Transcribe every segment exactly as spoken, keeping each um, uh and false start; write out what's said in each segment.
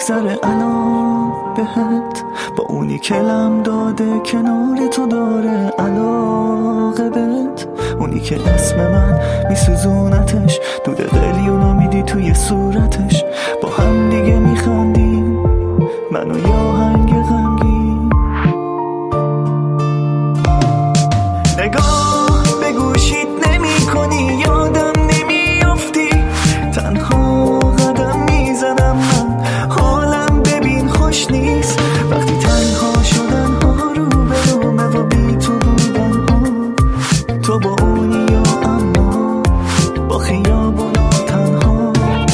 میگذره الان بهت، با اونی که لم داده کنار تو داره علاقه بهت، اونی که اسم من میسوزونتش، دود قلیونو میدی توی صورتش، با هم دیگه میخندیم منو یا آهنگ غمگین. نگاه به گوشیت نمی کنی، یادم نمیافتی، تنها قدم میزنم من، حالم ببین خوش نیست وقتی تنها شدن ها رو به رومه و بی تو بودن ها، تو با اونی یا اما با خیابونا تنها.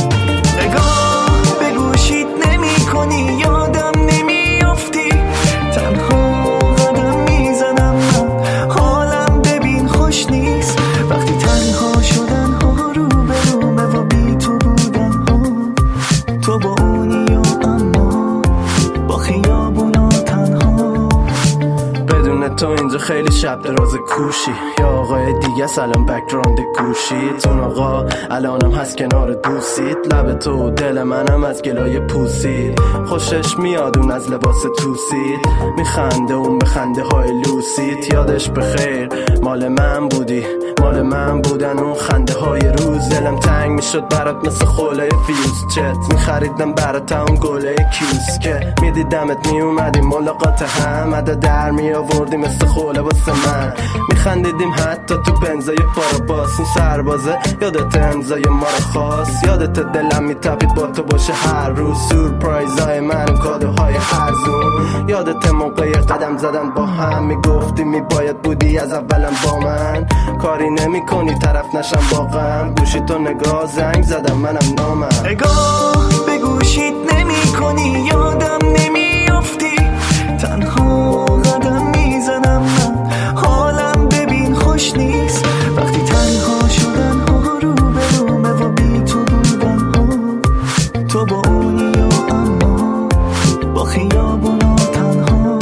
نگاه به گوشیت نمی کنی، یادم نمیافتی، تنها قدم میزنم من، حالم ببین خوش نیست وقتی تنها شدن ها رو به رومه و بی تو بودن ها، تو با اونی یا اما با خیابونا تنها. بدون تو اینجا خیلی شب دراز کوشی، یا آقای دیگه سلام بکراند گوشیت، اون آقا الانم هست کنار دوستیت، لب تو دل منم از گلای پوسید، خوشش میاد اون از لباس توسید، میخنده اون به خنده های لوسید، یادش بخیر مال من بودی مال من بودن اون خنده های روز، دلم تنگ میشد برات مثل خوله فیوز چت، میخریدم برات اون گله کیوز که میدیدمت میومدیم ملاقات هم، عدد در میآوردی مثل خوله واسه من، میخندیدیم حتی تو بنزای پاراباس، اون سربازه یادت امضای ما رو خواست، یادت دلم میتپید با تو باشه هر روز، سورپرایزهای من و کادوهای ارزون، یادت موقع قدم زدن با هم میگفتی میباید بودی از اولم با من، کاری نمی کنی طرف نشم با غم، گوشی تو نگاه زنگ زدم منم نامم. نگاه به گوشیت نمی کنی، یادم نمیافتی، تنها قدم میزنم من، حالم ببین خوش نیست وقتی تنها شدن ها رو به رومه و بی تو بودن ها، تو با اونی یا اما با خیابونا تنها.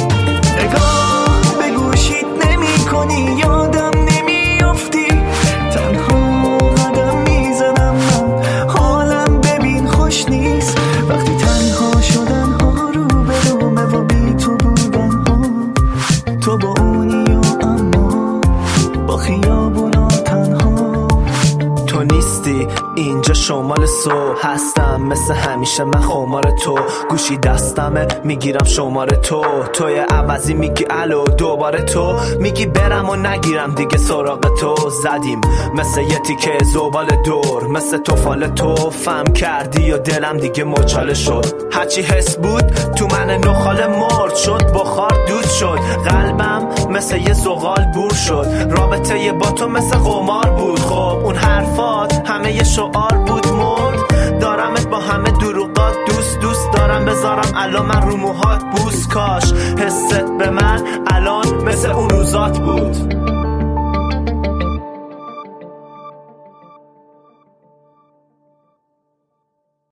نگاه به گوشیت نمی کنی، یادم نمیافتی، تنها قدم میزنم من، حالم ببین خوش نیست وقتی تنها شدن ها رو به رومه و بی تو بودن ها، تو با اونی یا اما با خیابونا تنها. تو نیستی اینجا شمال سو، هستم مثل همیشه من خمار تو، گوشی دستمه میگیرم شماره تو، توی عوضی میگی الو دوباره تو، میگی برم و نگیرم دیگه سراغ تو، زدیم مثل یه تیکه زبال دور، مثل توفال تو فهم کردی و دلم دیگه مچاله شد، هرچی حس بود تو من نخاله مرد شد، بخار دود شد، قلبم مثل یه زغال بور شد، رابطه یه با تو مثل قمار بود، خب اون حرفات همه یه شعار بود مرد، دارمت با همه دروغات دوست دوست دارم بذارم الان من رو موهات بوس، کاش حست به من الان مثل اون روزات بود.